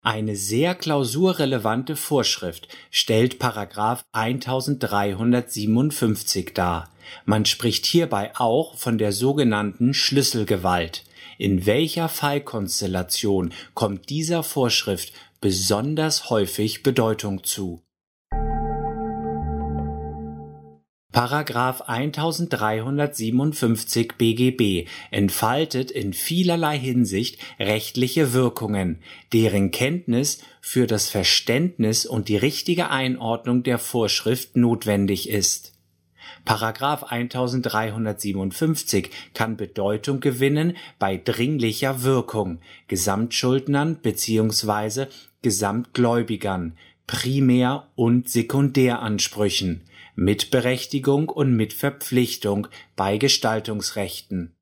Eine sehr klausurrelevante Vorschrift stellt § 1357 dar. Man spricht hierbei auch von der sogenannten Schlüsselgewalt. In welcher Fallkonstellation kommt dieser Vorschrift besonders häufig Bedeutung zu? § 1357 BGB entfaltet in vielerlei Hinsicht rechtliche Wirkungen, deren Kenntnis für das Verständnis und die richtige Einordnung der Vorschrift notwendig ist. § 1357 kann Bedeutung gewinnen bei dringlicher Wirkung, Gesamtschuldnern bzw. Gesamtgläubigern, Primär- und Sekundäransprüchen, Mitberechtigung und Mitverpflichtung bei Gestaltungsrechten